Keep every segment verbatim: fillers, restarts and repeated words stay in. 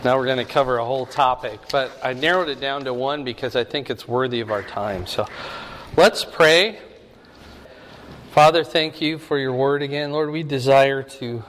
Now we're going to cover a whole topic, but I narrowed it down to one because I think it's worthy of our time. So let's pray. Father, thank you for your word again. Lord, we desire to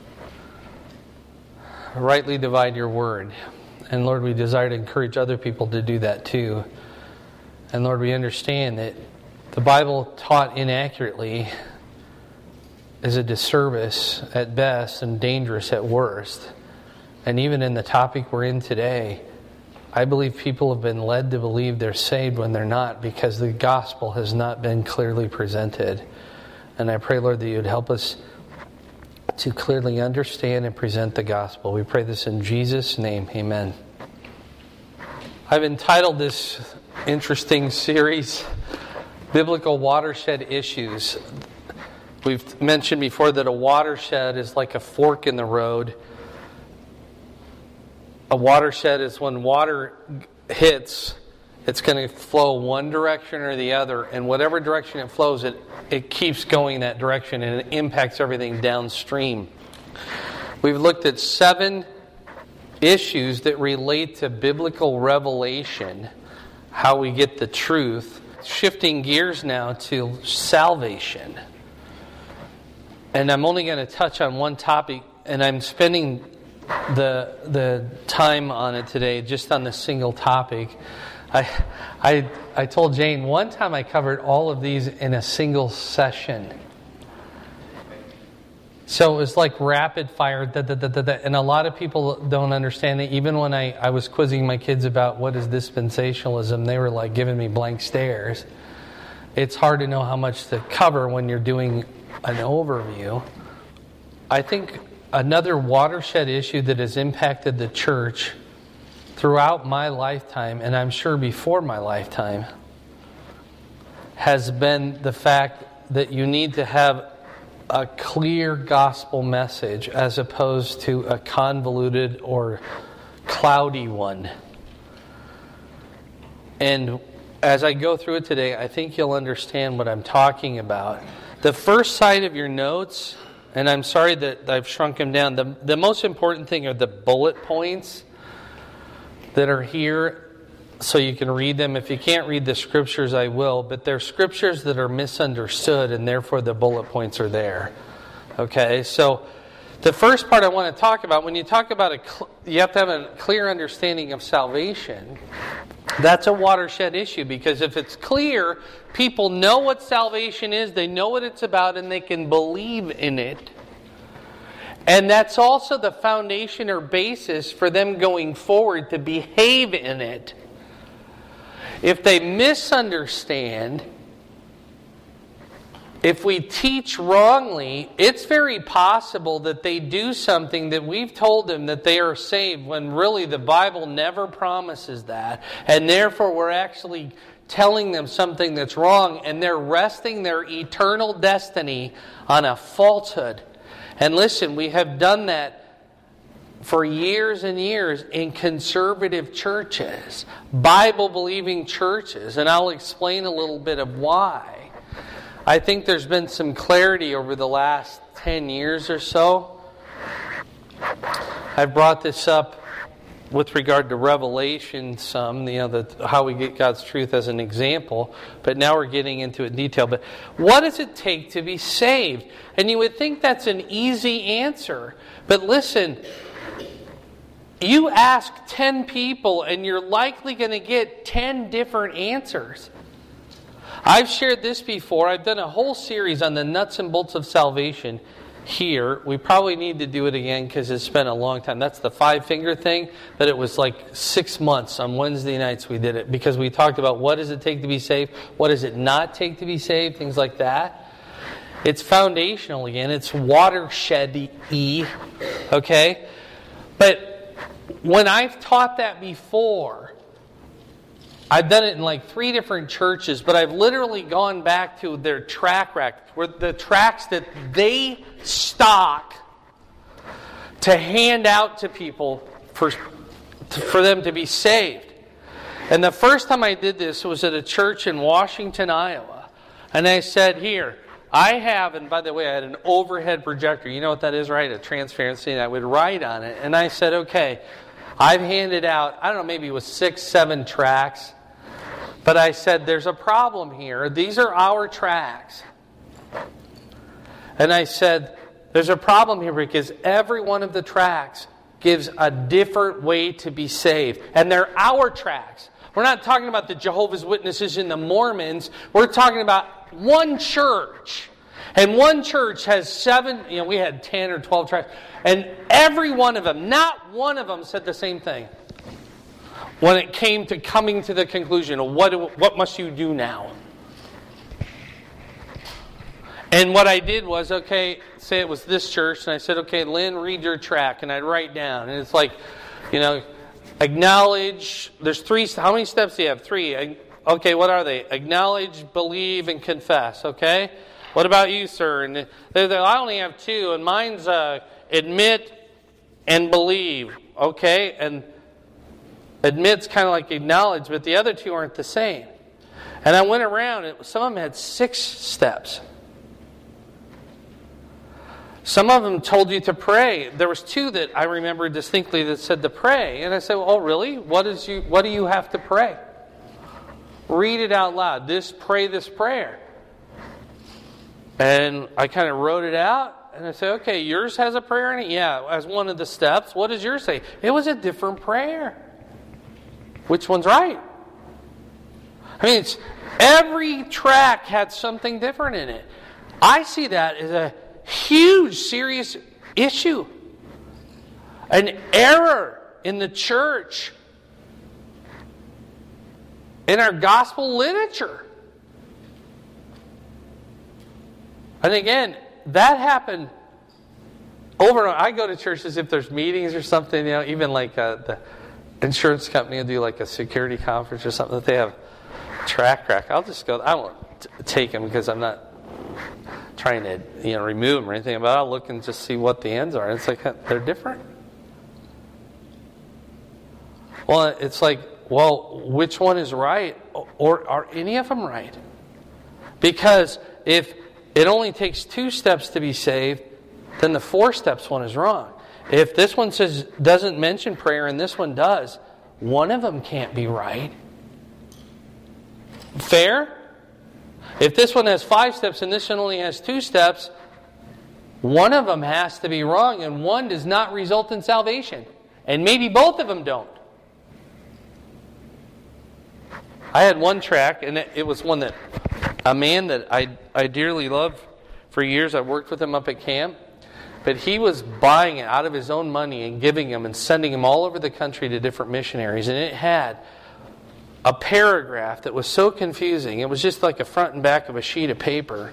rightly divide your word. And Lord, we desire to encourage other people to do that too. And Lord, we understand that the Bible taught inaccurately is a disservice at best and dangerous at worst. And even in the topic we're in today, I believe people have been led to believe they're saved when they're not because the gospel has not been clearly presented. And I pray, Lord, that you would help us to clearly understand and present the gospel. We pray this in Jesus' name. Amen. I've entitled this interesting series, Biblical Watershed Issues. We've mentioned before that a watershed is like a fork in the road. A watershed is when water hits, it's going to flow one direction or the other, and whatever direction it flows, it, it keeps going that direction, and it impacts everything downstream. We've looked at seven issues that relate to biblical revelation, how we get the truth. Shifting gears now to salvation. And I'm only going to touch on one topic, and I'm spending the the time on it today, just on the single topic. I I I told Jane one time I covered all of these in a single session. So it was like rapid fire, da, da, da, da, da. And a lot of people don't understand it. Even when I, I was quizzing my kids about what is dispensationalism, they were like giving me blank stares. It's hard to know how much to cover when you're doing an overview. I think another watershed issue that has impacted the church throughout my lifetime, and I'm sure before my lifetime, has been the fact that you need to have a clear gospel message as opposed to a convoluted or cloudy one. And as I go through it today, I think you'll understand what I'm talking about. The first side of your notes, and I'm sorry that I've shrunk them down. The, the most important thing are the bullet points that are here so you can read them. If you can't read the scriptures, I will. But they're scriptures that are misunderstood, and therefore the bullet points are there. Okay, so the first part I want to talk about, when you talk about a, you have to have a clear understanding of salvation. That's a watershed issue, because if it's clear, people know what salvation is, they know what it's about, and they can believe in it. And that's also the foundation or basis for them going forward to behave in it. If they misunderstand, if we teach wrongly, it's very possible that they do something that we've told them that they are saved, when really the Bible never promises that. And therefore we're actually telling them something that's wrong, and they're resting their eternal destiny on a falsehood. And listen, we have done that for years and years in conservative churches, Bible-believing churches, and I'll explain a little bit of why. I think there's been some clarity over the last ten years or so. I've brought this up with regard to Revelation some, you know, the, how we get God's truth as an example, but now we're getting into it in detail. But what does it take to be saved? And you would think that's an easy answer. But listen, you ask ten people and you're likely going to get ten different answers. I've shared this before. I've done a whole series on the nuts and bolts of salvation here. We probably need to do it again because it's been a long time. That's the five-finger thing, but it was like six months on Wednesday nights we did it, because we talked about what does it take to be saved, what does it not take to be saved, things like that. It's foundational again. It's watershed-y, okay? But when I've taught that before, I've done it in like three different churches, but I've literally gone back to their track record, where the tracts that they stock to hand out to people for, for them to be saved. And the first time I did this was at a church in Washington, Iowa. And I said, here, I have, and by the way, I had an overhead projector. You know what that is, right? A transparency, and I would write on it. And I said, okay, I've handed out, I don't know, maybe it was six, seven tracts. But I said, there's a problem here. These are our tracts. And I said, there's a problem here because every one of the tracts gives a different way to be saved. And they're our tracts. We're not talking about the Jehovah's Witnesses and the Mormons. We're talking about one church. And one church has seven, you know, we had ten or twelve tracts. And every one of them, not one of them said the same thing. When it came to coming to the conclusion of what, what must you do now? And what I did was, okay, say it was this church, and I said, okay, Lynn, read your tract, and I'd write down. And it's like, you know, acknowledge, there's three, how many steps do you have? Three. Okay, what are they? Acknowledge, believe, and confess, okay? What about you, sir? And they, they, I only have two, and mine's uh, admit and believe, okay? And admit's kind of like acknowledge, but the other two aren't the same. And I went around, and some of them had six steps. Some of them told you to pray. There was two that I remember distinctly that said to pray. And I said, oh, really? What is you? What do you have to pray? Read it out loud. This, pray this prayer. And I kind of wrote it out. And I said, okay, yours has a prayer in it? Yeah, as one of the steps. What does yours say? It was a different prayer. Which one's right? I mean, it's, every track had something different in it. I see that as a huge, serious issue. An error in the church. In our gospel literature. And again, that happened over and over. I go to churches if there's meetings or something, you know, even like uh, the insurance company will do like a security conference or something that they have track rack. I'll just go, I won't t- take them because I'm not trying to, you know, remove them or anything, but I'll look and just see what the ends are. It's like, they're different. Well, it's like, well, which one is right? Or are any of them right? Because if it only takes two steps to be saved, then the four steps one is wrong. If this one says doesn't mention prayer and this one does, one of them can't be right. Fair? If this one has five steps and this one only has two steps, one of them has to be wrong and one does not result in salvation. And maybe both of them don't. I had one track, and it was one that a man that I, I dearly love for years. I worked with him up at camp. But he was buying it out of his own money and giving them and sending them all over the country to different missionaries. And it had a paragraph that was so confusing. It was just like a front and back of a sheet of paper.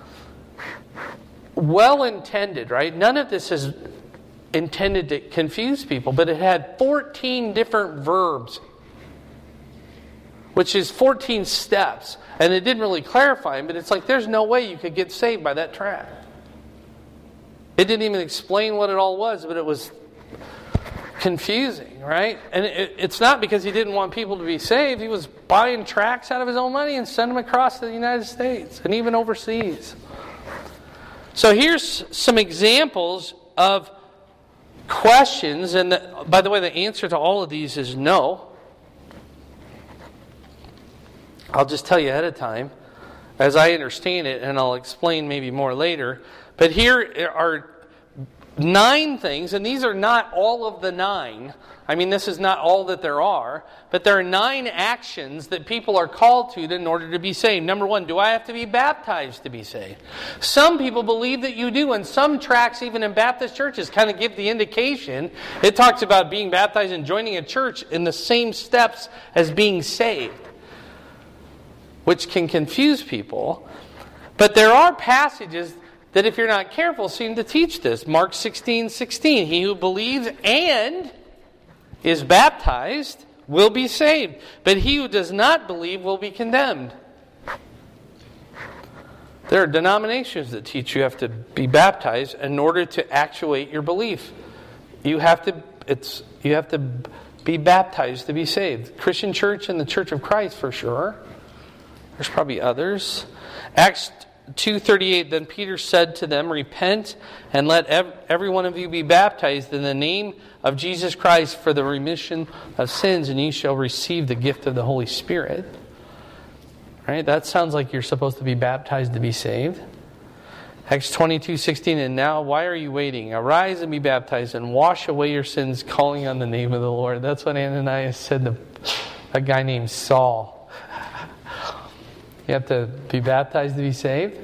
Well intended, right? None of this is intended to confuse people. But it had fourteen different verbs, which is fourteen steps. And it didn't really clarify them, but it's like there's no way you could get saved by that tract. It didn't even explain what it all was, but it was confusing, right? And it, it's not because he didn't want people to be saved. He was buying tracts out of his own money and sending them across to the United States and even overseas. So here's some examples of questions. And the, by the way, the answer to all of these is no. I'll just tell you ahead of time, as I understand it, and I'll explain maybe more later. But here are nine things, and these are not all of the nine. I mean, this is not all that there are, but there are nine actions that people are called to in order to be saved. Number one, do I have to be baptized to be saved? Some people believe that you do, and some tracts, even in Baptist churches, kind of give the indication. It talks about being baptized and joining a church in the same steps as being saved, which can confuse people. But there are passages that, if you're not careful, seem to teach this. Mark sixteen sixteen. He who believes and is baptized will be saved, but he who does not believe will be condemned. There are denominations that teach you have to be baptized in order to actuate your belief. You have to it's you have to be baptized to be saved. Christian Church and the Church of Christ for sure. There's probably others. Acts two thirty-eight, then Peter said to them, repent and let ev- every one of you be baptized in the name of Jesus Christ for the remission of sins, and ye shall receive the gift of the Holy Spirit. Right? That sounds like you're supposed to be baptized to be saved. Acts twenty-two sixteen, and now why are you waiting? Arise and be baptized and wash away your sins, calling on the name of the Lord. That's what Ananias said to a guy named Saul. You have to be baptized to be saved?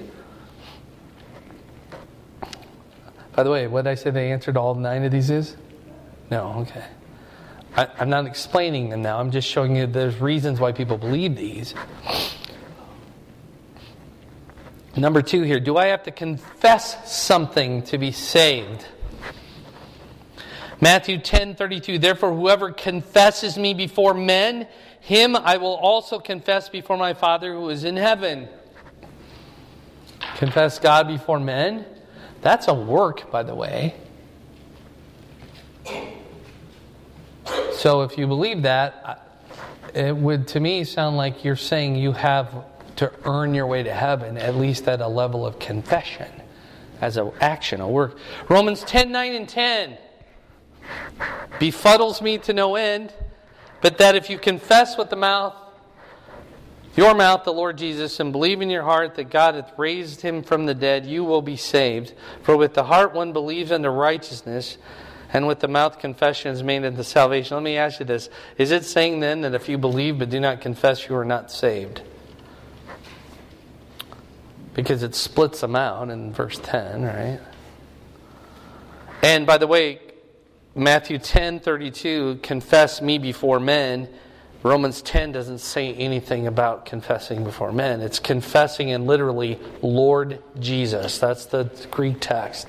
By the way, what did I say the answer to all nine of these is? No, okay. I, I'm not explaining them now. I'm just showing you there's reasons why people believe these. Number two here, do I have to confess something to be saved? Matthew ten thirty-two, therefore whoever confesses me before men, him I will also confess before my Father who is in heaven. Confess God before men? That's a work, by the way. So if you believe that, it would to me sound like you're saying you have to earn your way to heaven, at least at a level of confession, as an action, a work. Romans ten nine and ten befuddles me to no end, but that if you confess with the mouth, your mouth, the Lord Jesus, and believe in your heart that God hath raised him from the dead, you will be saved. For with the heart one believes unto righteousness, and with the mouth confession is made unto salvation. Let me ask you this. Is it saying then that if you believe but do not confess, you are not saved? Because it splits them out in verse ten, right? And by the way, Matthew ten thirty-two, confess me before men. Romans ten doesn't say anything about confessing before men. It's confessing in literally Lord Jesus. That's the Greek text.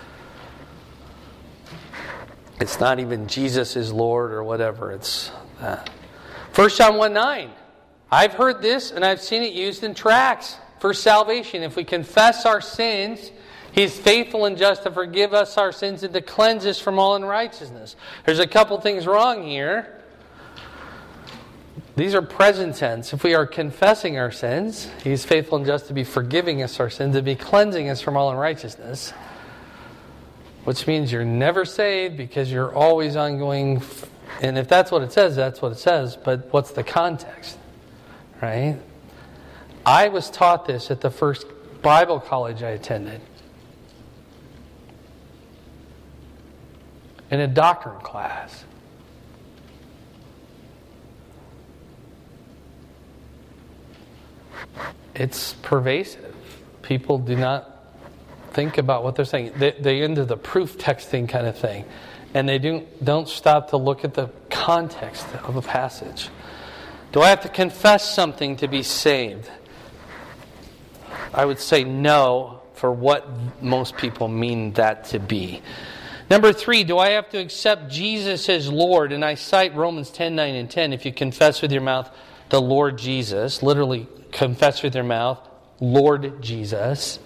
It's not even Jesus is Lord or whatever. It's that. First John one nine. I've heard this and I've seen it used in tracts for salvation. If we confess our sins, He's faithful and just to forgive us our sins and to cleanse us from all unrighteousness. There's a couple things wrong here. These are present tense. If we are confessing our sins, He's faithful and just to be forgiving us our sins and be cleansing us from all unrighteousness. Which means you're never saved because you're always ongoing. And if that's what it says, that's what it says. But what's the context? Right? I was taught this at the first Bible college I attended. In a doctrine class. It's pervasive. People do not think about what they're saying. They, they into the proof texting kind of thing. And they do, don't stop to look at the context of a passage. Do I have to confess something to be saved? I would say no for what most people mean that to be. Number three, do I have to accept Jesus as Lord? And I cite Romans ten nine and ten. If you confess with your mouth the Lord Jesus, literally confess with your mouth, Lord Jesus.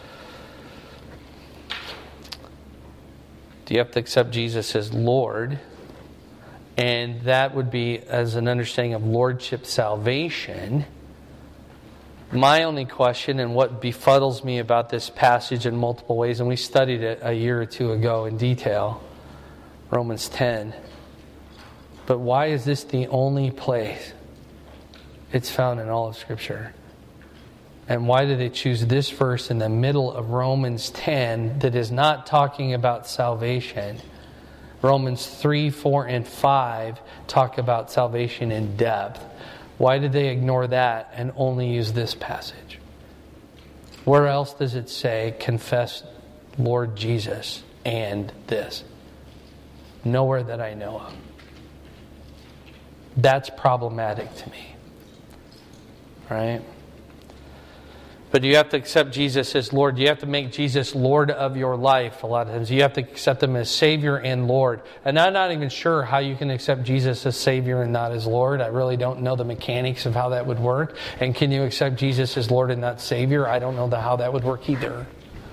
Do you have to accept Jesus as Lord? And that would be as an understanding of lordship salvation. My only question, and what befuddles me about this passage in multiple ways, and we studied it a year or two ago in detail, Romans ten. But why is this the only place it's found in all of Scripture? And why did they choose this verse in the middle of Romans ten that is not talking about salvation? Romans three, four, and five talk about salvation in depth. Why did they ignore that and only use this passage? Where else does it say, confess Lord Jesus and this? Nowhere that I know of. That's problematic to me. Right? But you have to accept Jesus as Lord. You have to make Jesus Lord of your life a lot of times. You have to accept Him as Savior and Lord. And I'm not even sure how you can accept Jesus as Savior and not as Lord. I really don't know the mechanics of how that would work. And can you accept Jesus as Lord and not Savior? I don't know the, how that would work either.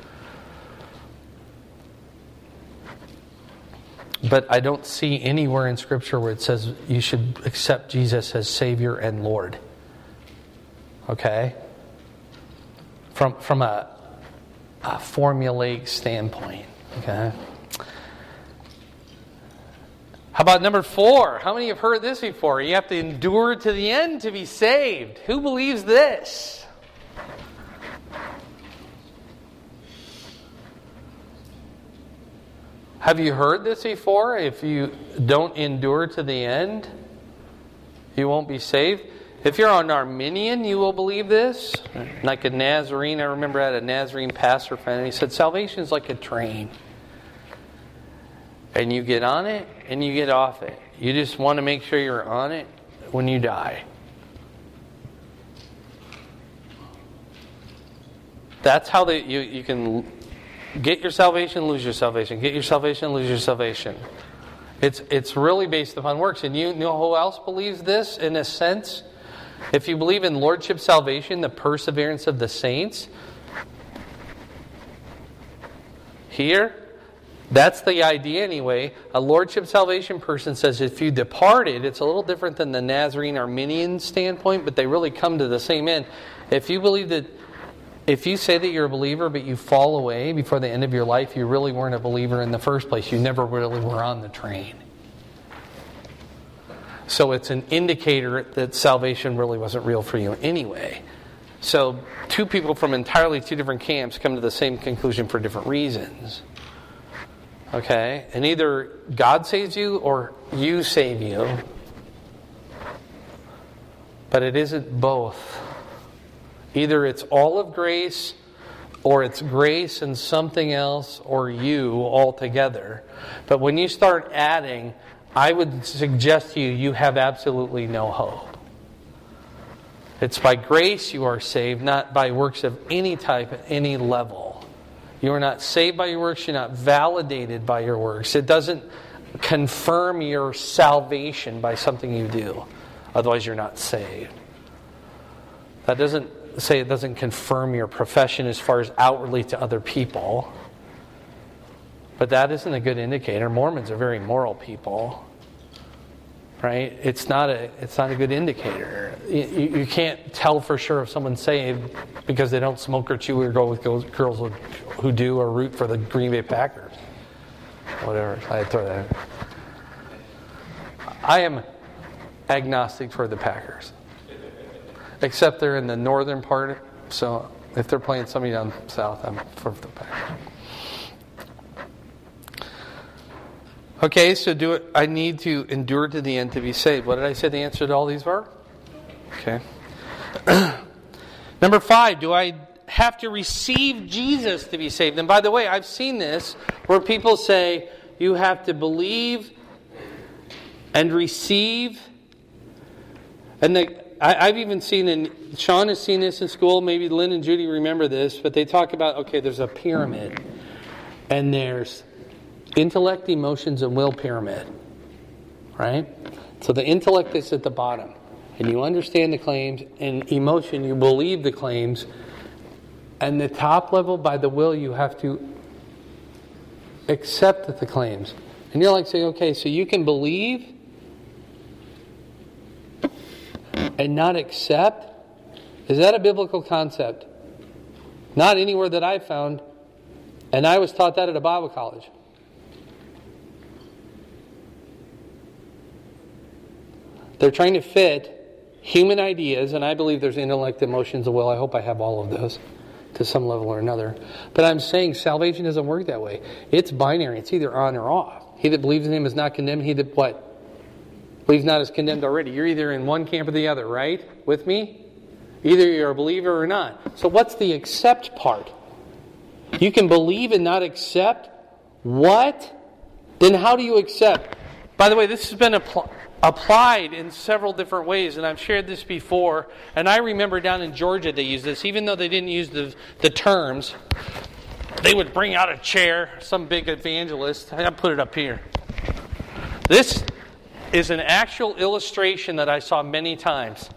But I don't see anywhere in Scripture where it says you should accept Jesus as Savior and Lord. Okay? from from a, a formulaic standpoint. Okay. How about number four? How many have heard this before? You have to endure to the end to be saved. Who believes this? Have you heard this before? If you don't endure to the end, you won't be saved. If you're an Arminian, you will believe this. Like a Nazarene, I remember I had a Nazarene pastor friend, and he said, salvation is like a train. And you get on it, and you get off it. You just want to make sure you're on it when you die. That's how they, you, you can get your salvation, lose your salvation. Get your salvation, lose your salvation. It's, it's really based upon works. And you know who else believes this in a sense? If you believe in Lordship salvation, the perseverance of the saints, here, that's the idea anyway. A Lordship salvation person says if you departed, it's a little different than the Nazarene Arminian standpoint, but they really come to the same end. If you believe that, if you say that you're a believer but you fall away before the end of your life, you really weren't a believer in the first place. You never really were on the train. So it's an indicator that salvation really wasn't real for you anyway. So two people from entirely two different camps come to the same conclusion for different reasons. Okay? And either God saves you or you save you. But it isn't both. Either it's all of grace, or it's grace and something else, or you altogether. But when you start adding, I would suggest to you, you have absolutely no hope. It's by grace you are saved, not by works of any type at any level. You are not saved by your works. You're not validated by your works. It doesn't confirm your salvation by something you do. Otherwise, you're not saved. That doesn't say it doesn't confirm your profession as far as outwardly to other people. But that isn't a good indicator. Mormons are very moral people. Right? It's not a it's not a good indicator. You, you can't tell for sure if someone's saved because they don't smoke or chew or go with girls who do or root for the Green Bay Packers. Whatever. I throw that in. I am agnostic for the Packers. Except they're in the northern part. So if they're playing somebody down south, I'm for the Packers. Okay, so do it. I need to endure to the end to be saved. What did I say the answer to all these were? Okay. Number five, do I have to receive Jesus to be saved? And by the way, I've seen this where people say you have to believe and receive. And the, I, I've even seen, and Sean has seen this in school, maybe Lynn and Judy remember this, but they talk about, okay, there's a pyramid. And there's intellect, emotions, and will pyramid. Right? So the intellect is at the bottom. And you understand the claims. And emotion, you believe the claims. And the top level, by the will, you have to accept the claims. And you're like saying, okay, so you can believe and not accept? Is that a biblical concept? Not anywhere that I've found. And I was taught that at a Bible college. They're trying to fit human ideas, and I believe there's intellect, emotions, and will. I hope I have all of those to some level or another. But I'm saying salvation doesn't work that way. It's binary. It's either on or off. He that believes in him is not condemned. He that what? Believes not is condemned already. You're either in one camp or the other, right? With me? Either you're a believer or not. So what's the accept part? You can believe and not accept? What? Then how do you accept? By the way, this has been applied. applied in several different ways, and I've shared this before, and I remember down in Georgia they used this, even though they didn't use the, the terms. They would bring out a chair, some big evangelist. I put it up here. This is an actual illustration that I saw many times.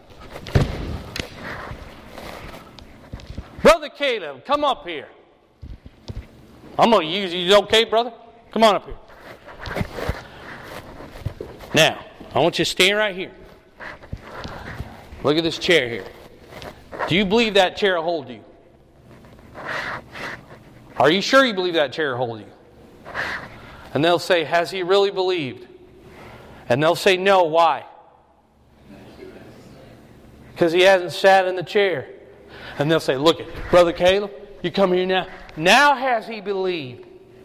Brother Caleb, come up here. I'm going to use you. You okay, brother? Come on up here. Now, I want you to stand right here. Look at this chair here. Do you believe that chair will hold you? Are you sure you believe that chair will hold you? And they'll say, has he really believed? And they'll say, no. Why? Because he hasn't sat in the chair. And they'll say, look it, Brother Caleb, you come here now. Now has he believed?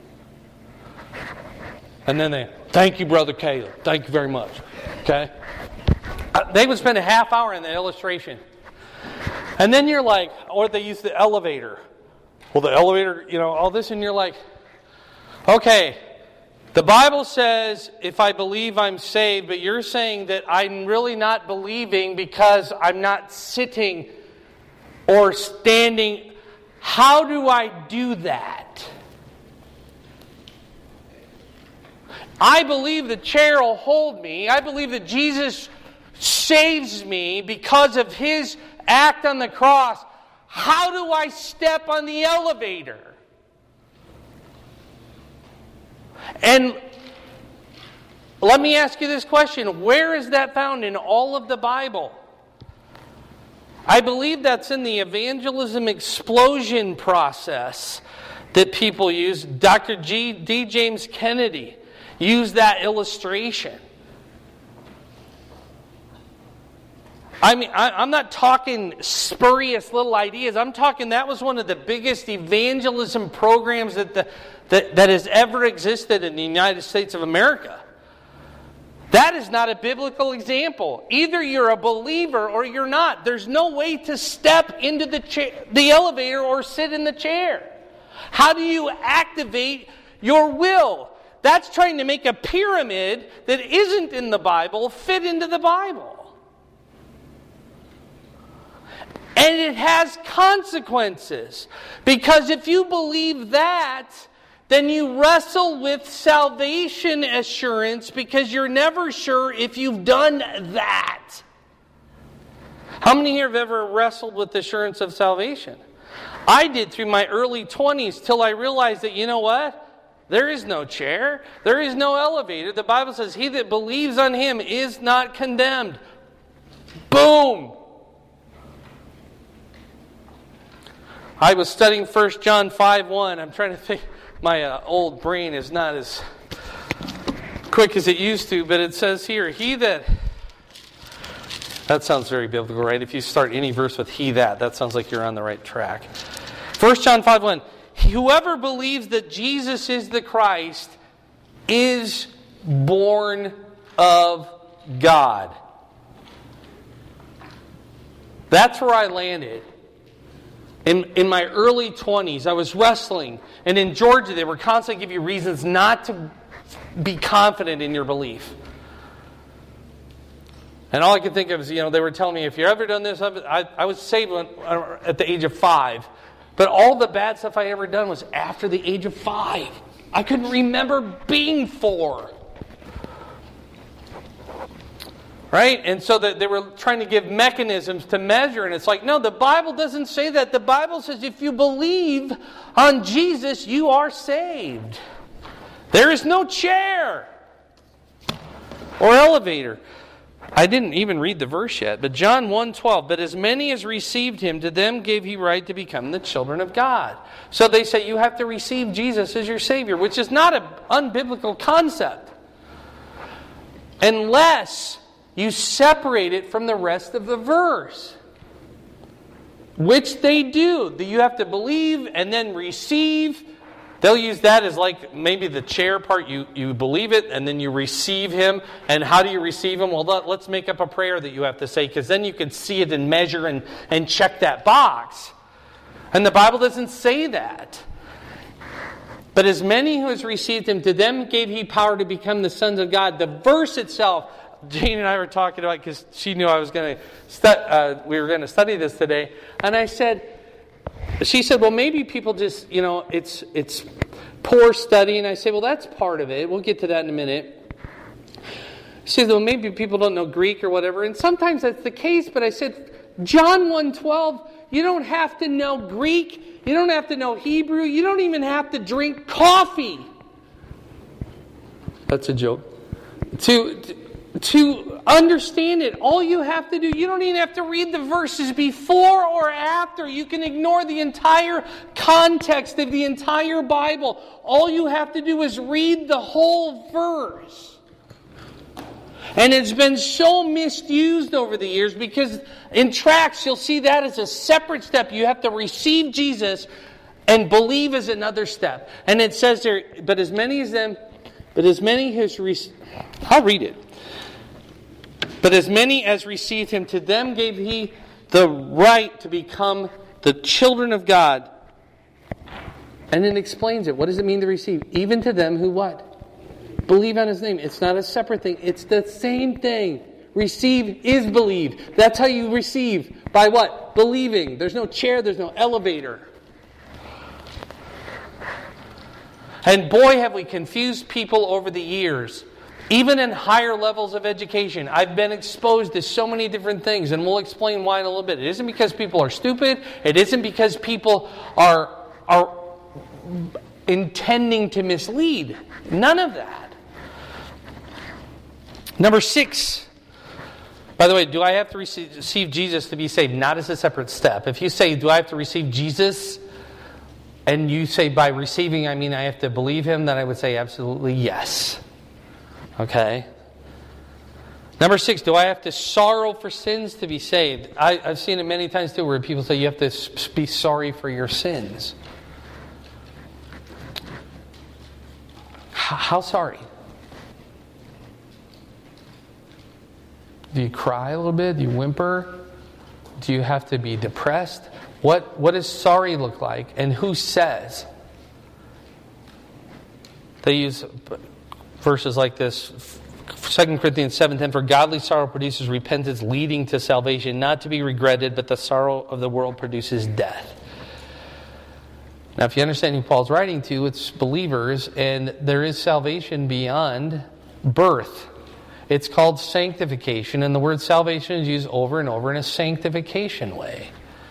And then they, thank you, Brother Caleb. Thank you very much. Okay? Uh, they would spend a half hour in the illustration. And then you're like, or they use the elevator. Well, the elevator, you know, all this, and you're like, okay, the Bible says if I believe I'm saved, but you're saying that I'm really not believing because I'm not sitting or standing. How do I do that? I believe the chair will hold me. I believe that Jesus saves me because of His act on the cross. How do I step on the elevator? And let me ask you this question. Where is that found in all of the Bible? I believe that's in the evangelism explosion process that people use. Doctor G, D. James Kennedy used that illustration. I mean, I, I'm not talking spurious little ideas. I'm talking that was one of the biggest evangelism programs that, the, that, that has ever existed in the United States of America. That is not a biblical example. Either you're a believer or you're not. There's no way to step into the chair, the elevator or sit in the chair. How do you activate your will? That's trying to make a pyramid that isn't in the Bible fit into the Bible. And it has consequences. Because if you believe that, then you wrestle with salvation assurance because you're never sure if you've done that. How many here have ever wrestled with assurance of salvation? I did through my early twenties till I realized that, you know what? There is no chair. There is no elevator. The Bible says, he that believes on Him is not condemned. Boom! I was studying First John five one. I'm trying to think. My uh, old brain is not as quick as it used to, but it says here, he that... That sounds very biblical, right? If you start any verse with he that, that sounds like you're on the right track. First John five one. Whoever believes that Jesus is the Christ is born of God. That's where I landed. In, in my early twenties, I was wrestling. And in Georgia, they were constantly giving you reasons not to be confident in your belief. And all I could think of is, you know, they were telling me, if you've ever done this, I, I was saved when, at the age of five. But all the bad stuff I ever done was after the age of five. I couldn't remember being four. Right? And so that they were trying to give mechanisms to measure. And it's like, no, the Bible doesn't say that. The Bible says if you believe on Jesus, you are saved. There is no chair or elevator. I didn't even read the verse yet. But John one twelve, but as many as received Him, to them gave He right to become the children of God. So they say you have to receive Jesus as your Savior, which is not an unbiblical concept. Unless you separate it from the rest of the verse. Which they do. You have to believe and then receive. They'll use that as like maybe the chair part. You, you believe it and then you receive Him. And how do you receive Him? Well, let, let's make up a prayer that you have to say, because then you can see it and measure and, and check that box. And the Bible doesn't say that. But as many who has received Him, to them gave He power to become the sons of God. The verse itself, Jane and I were talking about, because she knew I was going to stu- uh, we were going to study this today, and I said, she said, well, maybe people just, you know, it's it's poor study, and I said, well, that's part of it. We'll get to that in a minute. She said, well, maybe people don't know Greek or whatever, and sometimes that's the case. But I said, John one twelve, you don't have to know Greek, you don't have to know Hebrew, you don't even have to drink coffee. That's a joke. To, to to understand it, all you have to do, you don't even have to read the verses before or after. You can ignore the entire context of the entire Bible. All you have to do is read the whole verse. And it's been so misused over the years because in tracts you'll see that as a separate step. You have to receive Jesus and believe is another step. And it says there, but as many as them, but as many as received, I'll read it. But as many as received him, to them gave he the right to become the children of God. And it explains it. What does it mean to receive? Even to them who what? Believe on his name. It's not a separate thing. It's the same thing. Receive is believe. That's how you receive. By what? Believing. There's no chair. There's no elevator. And boy, have we confused people over the years. Even in higher levels of education, I've been exposed to so many different things, and we'll explain why in a little bit. It isn't because people are stupid. It isn't because people are, are intending to mislead. None of that. Number six. By the way, do I have to receive, receive Jesus to be saved? Not as a separate step. If you say, do I have to receive Jesus? And you say, by receiving, I mean I have to believe him, then I would say absolutely yes. Okay. Number six, do I have to sorrow for sins to be saved? I, I've seen it many times too where people say you have to be sorry for your sins. How, how sorry? Do you cry a little bit? Do you whimper? Do you have to be depressed? What, what does sorry look like? And who says? They use verses like this. Second Corinthians seven ten, for godly sorrow produces repentance leading to salvation, not to be regretted, but the sorrow of the world produces death. Now, if you understand who Paul's writing to, it's believers, and there is salvation beyond birth. It's called sanctification, and the word salvation is used over and over in a sanctification way.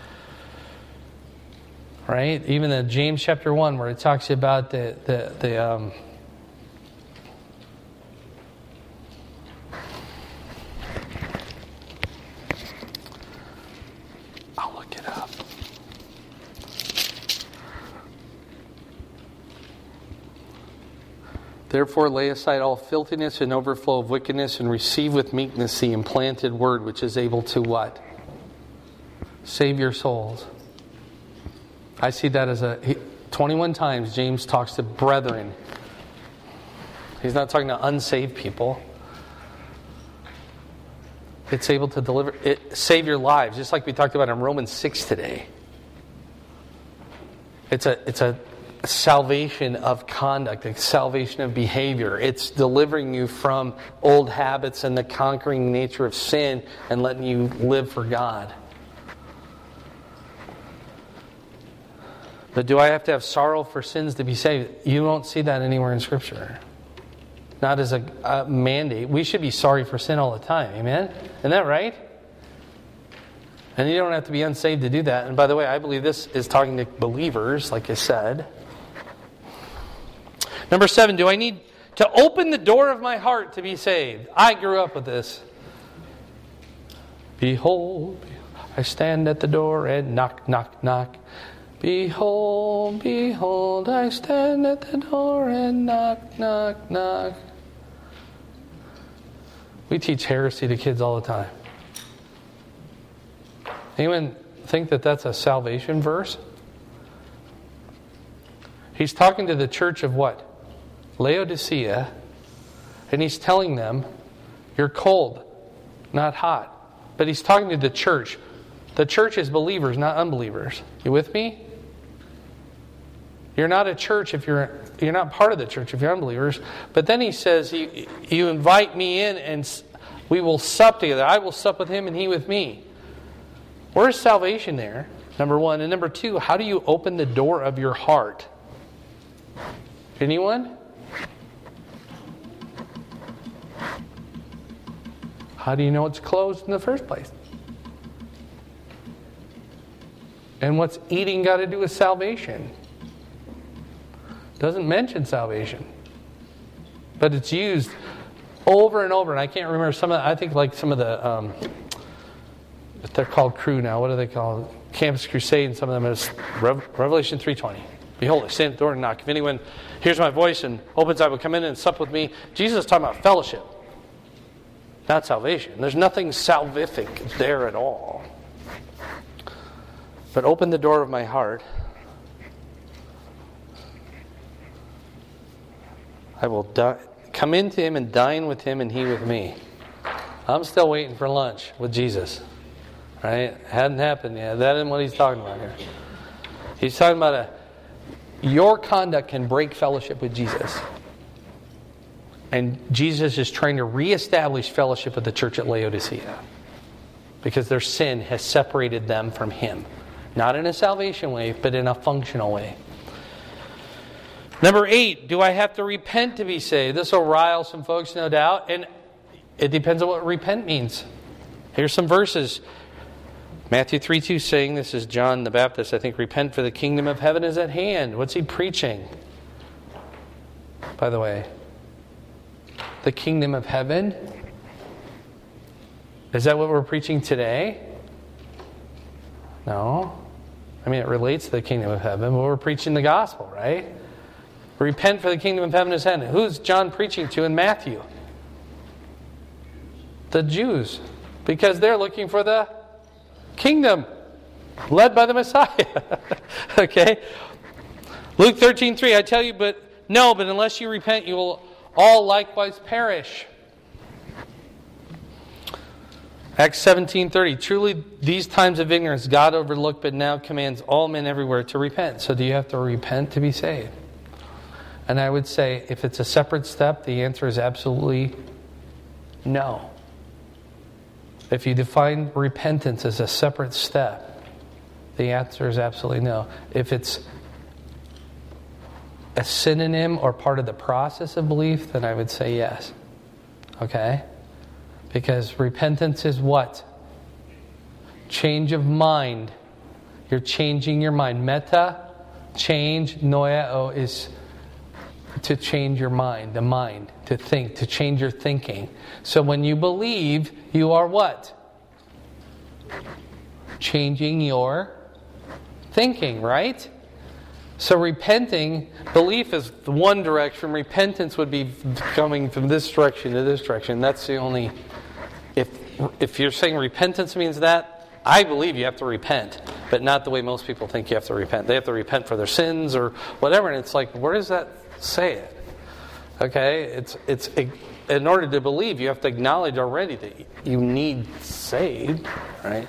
Right? Even in James chapter one, where it talks about the the the um, I'll look it up. Therefore, lay aside all filthiness and overflow of wickedness, and receive with meekness the implanted word, which is able to what? Save your souls. I see that as a... twenty-one times James talks to brethren. He's not talking to unsaved people. It's able to deliver... It, save your lives, just like we talked about in Romans six today. It's a, it's a salvation of conduct, a salvation of behavior. It's delivering you from old habits and the conquering nature of sin and letting you live for God. But do I have to have sorrow for sins to be saved? You won't see that anywhere in Scripture. Not as a, a mandate. We should be sorry for sin all the time. Amen? Isn't that right? And you don't have to be unsaved to do that. And by the way, I believe this is talking to believers, like I said. Number seven, do I need to open the door of my heart to be saved? I grew up with this. Behold, I stand at the door and knock, knock, knock. Behold, behold, I stand at the door and knock, knock, knock. We teach heresy to kids all the time. Anyone think that that's a salvation verse? He's talking to the church of what? Laodicea. And he's telling them, you're cold, not hot. But he's talking to the church. The church is believers, not unbelievers. You with me? You're not a church if you're you're not part of the church if you're unbelievers. But then he says, you, you invite me in and we will sup together. I will sup with him and he with me. Where's salvation there? Number one. And number two, how do you open the door of your heart? Anyone? How do you know it's closed in the first place? And what's eating got to do with salvation? Doesn't mention salvation. But it's used over and over. And I can't remember some of the, I think like some of the, um, they're called Crew now. What are they called? Campus Crusade, and some of them is Revelation three twenty. Behold, I stand at the door and knock. If anyone hears my voice and opens, I will come in and sup with me. Jesus is talking about fellowship, not salvation. There's nothing salvific there at all. But open the door of my heart. I will di- come into him and dine with him and he with me. I'm still waiting for lunch with Jesus. Right? Hadn't happened yet. That isn't what he's talking about here. He's talking about a your conduct can break fellowship with Jesus. And Jesus is trying to reestablish fellowship with the church at Laodicea. Because their sin has separated them from him. Not in a salvation way, but in a functional way. Number eight, do I have to repent to be saved? This will rile some folks, no doubt. And it depends on what repent means. Here's some verses. Matthew three two saying, this is John the Baptist, I think, repent for the kingdom of heaven is at hand. What's he preaching? By the way, the kingdom of heaven? Is that what we're preaching today? No. I mean, it relates to the kingdom of heaven, but we're preaching the gospel, right? Repent for the kingdom of heaven is at hand. Who's John preaching to in Matthew? The Jews. Because they're looking for the kingdom led by the Messiah. Okay? Luke thirteen three, I tell you, but no, but unless you repent, you will all likewise perish. Acts seventeen thirty, truly these times of ignorance God overlooked, but now commands all men everywhere to repent. So do you have to repent to be saved? And I would say, if it's a separate step, the answer is absolutely no. If you define repentance as a separate step, the answer is absolutely no. If it's a synonym or part of the process of belief, then I would say yes. Okay? Because repentance is what? Change of mind. You're changing your mind. Meta, change, noeo is to change your mind, the mind, to think, to change your thinking. So when you believe, you are what? Changing your thinking, right? So repenting, belief is the one direction. Repentance would be coming from this direction to this direction. That's the only... If if you're saying repentance means that, I believe you have to repent, but not the way most people think you have to repent. They have to repent for their sins or whatever, and it's like, where does that say it? Okay? It's it's in order to believe, you have to acknowledge already that you need saved, right?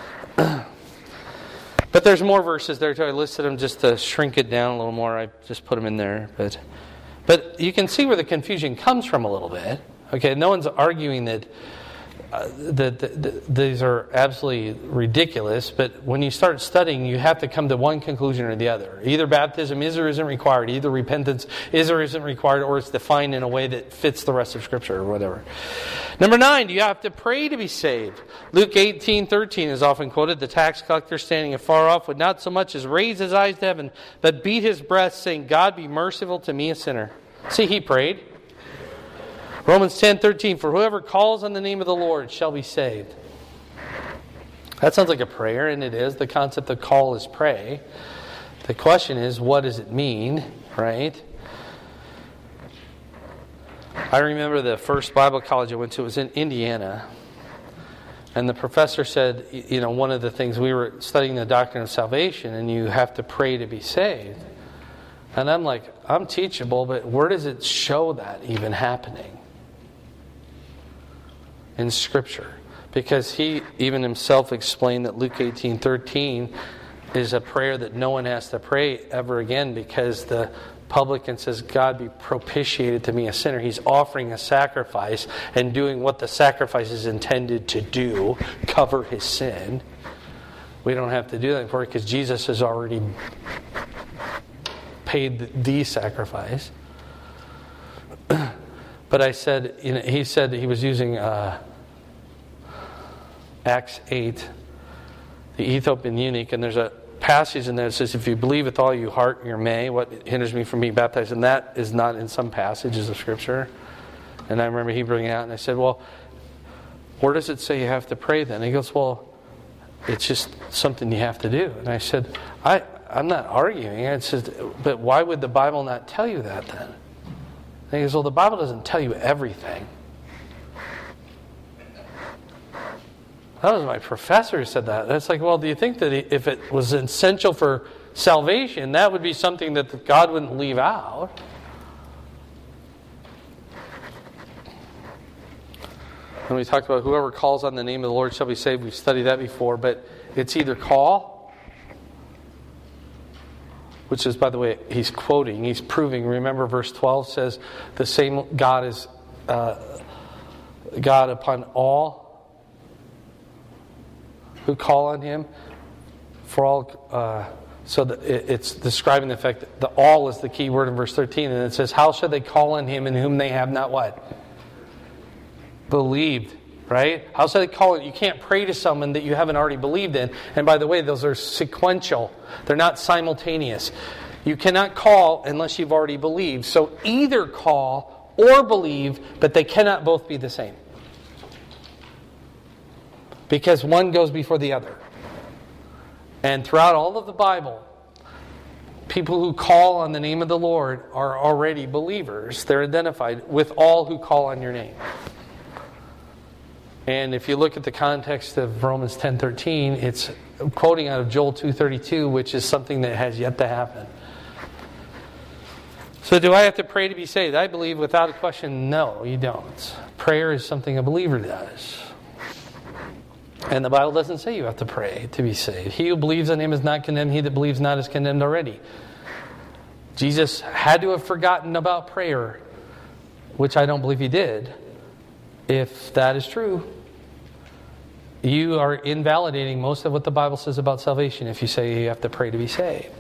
But there's more verses there too. I listed them just to shrink it down a little more. I just put them in there, but but you can see where the confusion comes from a little bit. Okay, no one's arguing that uh, that, that, that these are absolutely ridiculous, but when you start studying, you have to come to one conclusion or the other. Either baptism is or isn't required, either repentance is or isn't required, or it's defined in a way that fits the rest of Scripture or whatever. Number nine, do you have to pray to be saved? Luke eighteen thirteen is often quoted. The tax collector standing afar off would not so much as raise his eyes to heaven, but beat his breast, saying, God be merciful to me, a sinner. See, he prayed. Romans ten thirteen, for whoever calls on the name of the Lord shall be saved. That sounds like a prayer, and it is. The concept of call is pray. The question is, what does it mean, right? I remember the first Bible college I went to, it was in Indiana. And the professor said, you know, one of the things, we were studying the doctrine of salvation, and you have to pray to be saved. And I'm like, I'm teachable, but where does it show that even happening? In Scripture. Because he even himself explained that Luke eighteen thirteen is a prayer that no one has to pray ever again, because the publican says, God be propitiated to me, a sinner. He's offering a sacrifice and doing what the sacrifice is intended to do, cover his sin. We don't have to do that for it because Jesus has already paid the sacrifice. But I said, you know, he said he was using uh, Acts eight, the Ethiopian eunuch, and there's a passage in there that says, if you believe with all your heart, you may. What hinders me from being baptized? And that is not in some passages of Scripture. And I remember he bringing it out, and I said, well, where does it say you have to pray then? And he goes, well, it's just something you have to do. And I said, I, I'm not arguing. I said, but why would the Bible not tell you that then? And he goes, well, the Bible doesn't tell you everything. That was my professor who said that. It's like, well, do you think that if it was essential for salvation, that would be something that God wouldn't leave out? And we talked about whoever calls on the name of the Lord shall be saved. We've studied that before, but it's either call, which is, by the way, he's quoting, he's proving. Remember, verse twelve says, the same God is uh, God upon all who call on Him. For all, uh, so that it, it's describing the fact that the all is the key word in verse thirteen, and it says, how shall they call on Him in whom they have not what? Believed. Right? How shall they call it? You can't pray to someone that you haven't already believed in. And by the way, those are sequential. They're not simultaneous. You cannot call unless you've already believed. So either call or believe, but they cannot both be the same. Because one goes before the other. And throughout all of the Bible, people who call on the name of the Lord are already believers. They're identified with all who call on your name. And if you look at the context of Romans ten thirteen, it's quoting out of Joel two thirty-two, which is something that has yet to happen. So do I have to pray to be saved? I believe without a question, no, you don't. Prayer is something a believer does. And the Bible doesn't say you have to pray to be saved. He who believes on Him is not condemned. He that believes not is condemned already. Jesus had to have forgotten about prayer, which I don't believe He did. If that is true, you are invalidating most of what the Bible says about salvation if you say you have to pray to be saved.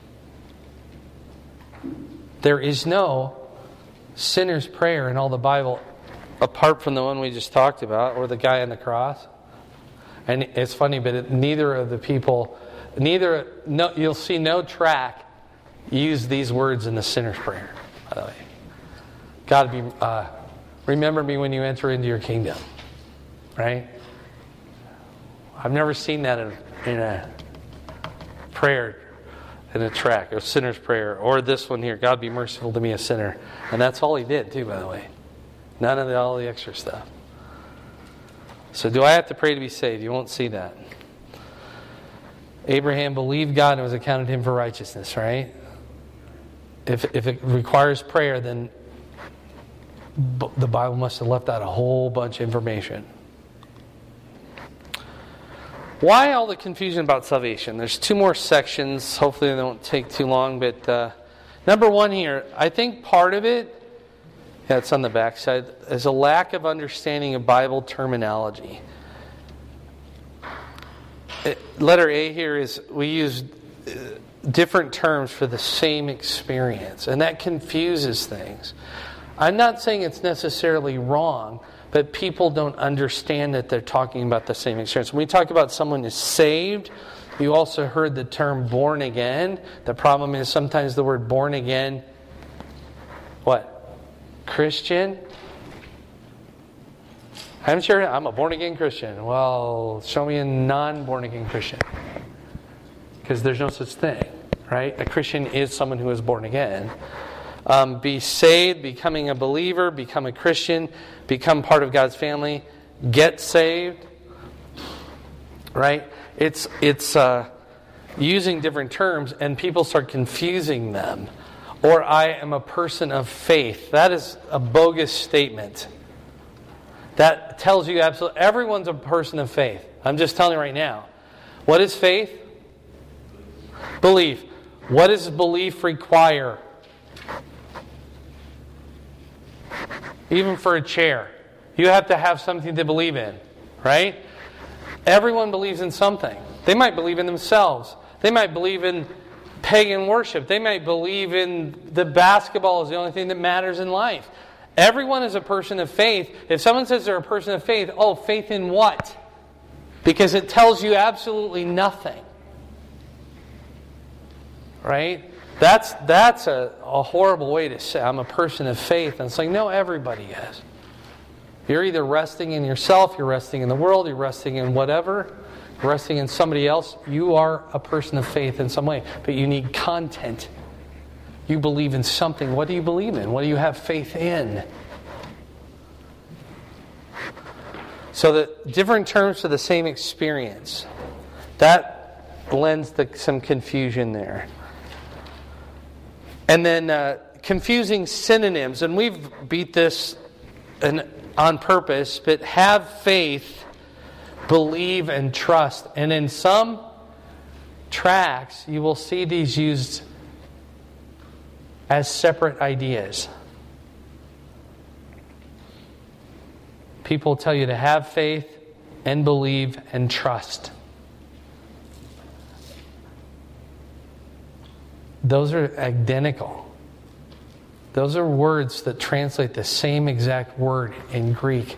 There is no sinner's prayer in all the Bible apart from the one we just talked about, or the guy on the cross. And it's funny, but it, neither of the people, neither no, you'll see no track use these words in the sinner's prayer, by the way. God be... Uh, Remember me when you enter into your kingdom. Right? I've never seen that in, in a prayer, in a track, or sinner's prayer, or this one here, God be merciful to me, a sinner. And that's all he did too, by the way. None of the, all the extra stuff. So do I have to pray to be saved? You won't see that. Abraham believed God and was accounted him for righteousness, right? If, if it requires prayer, then the Bible must have left out a whole bunch of information. Why all the confusion about salvation? There's two more sections. Hopefully they don't take too long. But uh, number one here, I think part of it, yeah, it's on the back side, is a lack of understanding of Bible terminology. It, letter A here is we use different terms for the same experience. And that confuses things. I'm not saying it's necessarily wrong, but people don't understand that they're talking about the same experience. When we talk about someone is saved, you also heard the term born again. The problem is sometimes the word born again, what? Christian? I'm sure I'm a born again Christian. Well, show me a non-born again Christian. Because there's no such thing, right? A Christian is someone who is born again. Um, be saved, becoming a believer, become a Christian, become part of God's family, get saved, right? It's it's uh, using different terms, and people start confusing them. Or I am a person of faith. That is a bogus statement. That tells you absolutely everyone's a person of faith. I'm just telling you right now. What is faith? Belief. What does belief require? Even for a chair, you have to have something to believe in, right? Everyone believes in something. They might believe in themselves. They might believe in pagan worship. They might believe in the basketball is the only thing that matters in life. Everyone is a person of faith. If someone says they're a person of faith, oh, faith in what? Because it tells you absolutely nothing. Right? That's that's a, a horrible way to say I'm a person of faith. And it's like, no, everybody is. You're either resting in yourself, you're resting in the world, you're resting in whatever, you're resting in somebody else. You are a person of faith in some way, but you need content. You believe in something. What do you believe in? What do you have faith in? So the different terms for the same experience. That lends the, some confusion there. And then uh, confusing synonyms. And we've beat this in, on purpose, but have faith, believe, and trust. And in some tracts, you will see these used as separate ideas. People tell you to have faith and believe and trust. Those are identical. Those are words that translate the same exact word in Greek.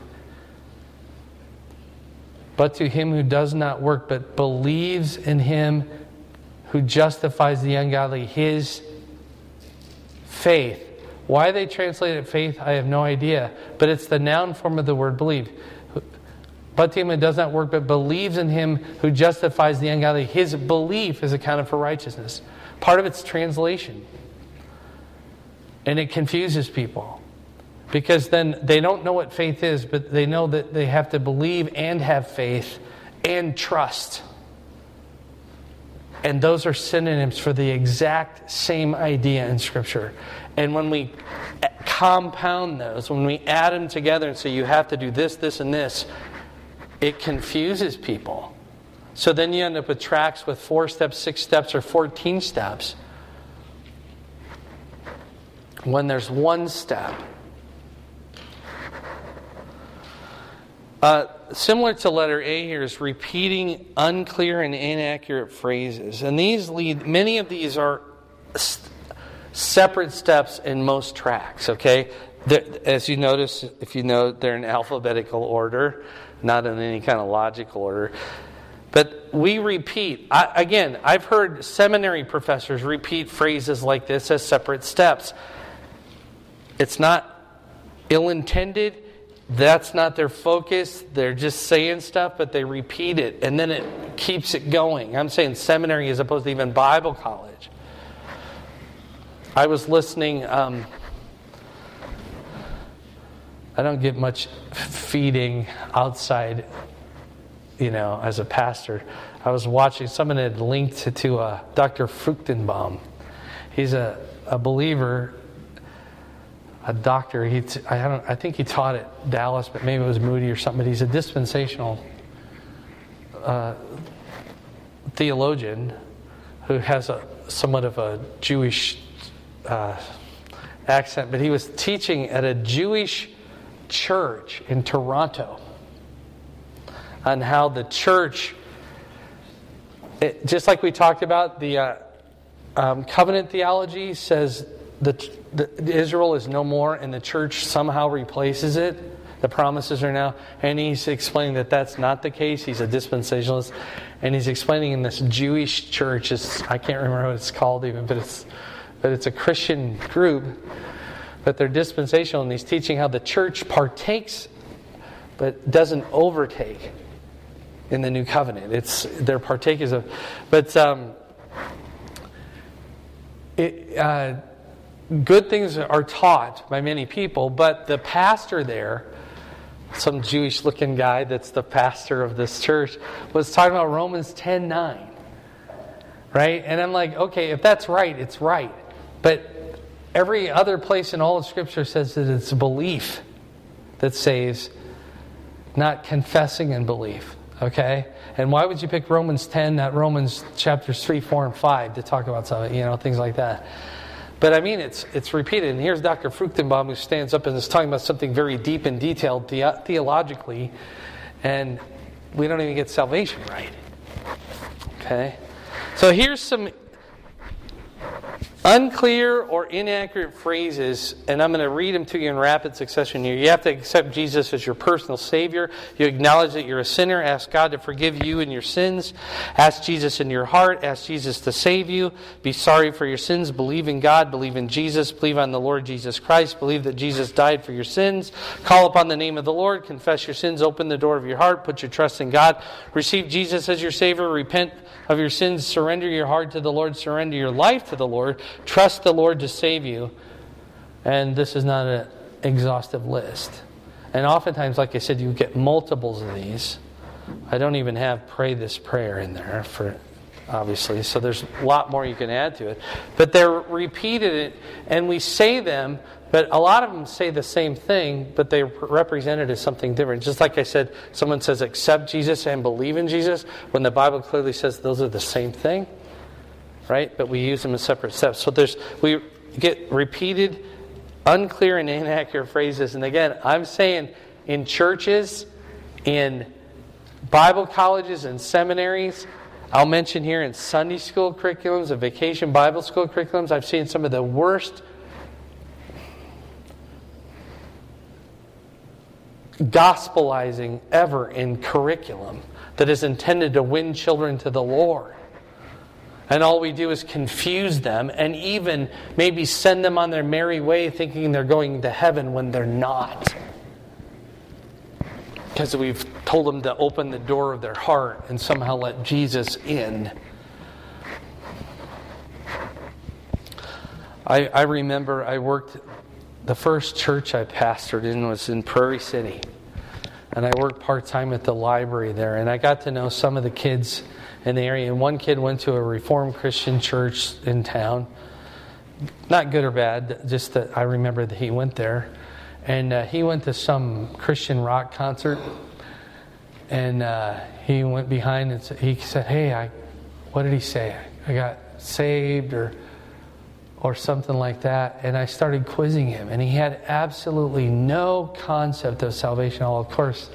But to him who does not work, but believes in him who justifies the ungodly, his faith. Why they translated faith, I have no idea. But it's the noun form of the word believe. But to him who does not work, but believes in him who justifies the ungodly, his belief is accounted for righteousness. Part of it's translation. And it confuses people. Because then they don't know what faith is, but they know that they have to believe and have faith and trust. And those are synonyms for the exact same idea in Scripture. And when we compound those, when we add them together and say you have to do this, this, and this, it confuses people. So then you end up with tracts with four steps, six steps, or fourteen steps. When there's one step. Uh, similar to letter A here is repeating unclear and inaccurate phrases. And these lead, many of these are st- separate steps in most tracts, okay? They're, as you notice, if you know, they're in alphabetical order, not in any kind of logical order. But we repeat. I, again, I've heard seminary professors repeat phrases like this as separate steps. It's not ill-intended. That's not their focus. They're just saying stuff, but they repeat it. And then it keeps it going. I'm saying seminary as opposed to even Bible college. I was listening. Um, I don't get much feeding outside, you know, as a pastor. I was watching, someone had linked to, to uh, Doctor Fruchtenbaum. He's a, a believer, a doctor. He, t- I don't. I think he taught at Dallas, but maybe it was Moody or something. But he's a dispensational uh, theologian who has a somewhat of a Jewish uh, accent. But he was teaching at a Jewish church in Toronto on how the church, it, just like we talked about, the uh, um, covenant theology says that the, Israel is no more and the church somehow replaces it. The promises are now, and he's explaining that that's not the case. He's a dispensationalist, and he's explaining in this Jewish church, it's, I can't remember what it's called even, but it's but it's a Christian group, but they're dispensational, and he's teaching how the church partakes but doesn't overtake in the new covenant. It's they're partakers of, but um, it, uh, good things are taught by many people, but the pastor there, some Jewish-looking guy that's the pastor of this church, was talking about Romans ten nine, right? And I'm like, okay, if that's right, it's right. But every other place in all of Scripture says that it's belief that saves, not confessing and belief. Okay? And why would you pick Romans ten, not Romans chapters three, four, and five to talk about something, you know, things like that? But I mean, it's it's repeated. And here's Doctor Fruchtenbaum who stands up and is talking about something very deep and detailed the- theologically, and we don't even get salvation right. Okay? So here's some Unclear or inaccurate phrases, and I'm going to read them to you in rapid succession here. You have to accept Jesus as your personal Savior. You acknowledge that you're a sinner. Ask God to forgive you and your sins. Ask Jesus in your heart. Ask Jesus to save you. Be sorry for your sins. Believe in God. Believe in Jesus. Believe on the Lord Jesus Christ. Believe that Jesus died for your sins. Call upon the name of the Lord. Confess your sins. Open the door of your heart. Put your trust in God. Receive Jesus as your Savior. Repent of your sins. Surrender your heart to the Lord. Surrender your life to the Lord. Trust the Lord to save you. And this is not an exhaustive list. And oftentimes, like I said, you get multiples of these. I don't even have pray this prayer in there, for obviously. So there's a lot more you can add to it. But they're repeated, and we say them, but a lot of them say the same thing, but they're represented as something different. Just like I said, someone says accept Jesus and believe in Jesus, when the Bible clearly says those are the same thing. Right? But we use them as separate steps. So there's we get repeated, unclear and inaccurate phrases. And again, I'm saying in churches, in Bible colleges and seminaries, I'll mention here in Sunday school curriculums and vacation Bible school curriculums, I've seen some of the worst gospelizing ever in curriculum that is intended to win children to the Lord. And all we do is confuse them and even maybe send them on their merry way thinking they're going to heaven when they're not. Because we've told them to open the door of their heart and somehow let Jesus in. I, I remember I worked, the first church I pastored in was in Prairie City. And I worked part-time at the library there. And I got to know some of the kids in the area. And one kid went to a Reformed Christian church in town. Not good or bad, just that I remember that he went there. And uh, he went to some Christian rock concert. And uh, he went behind and he said, hey, I, what did he say? I got saved or or something like that. And I started quizzing him. And he had absolutely no concept of salvation. Well, of course,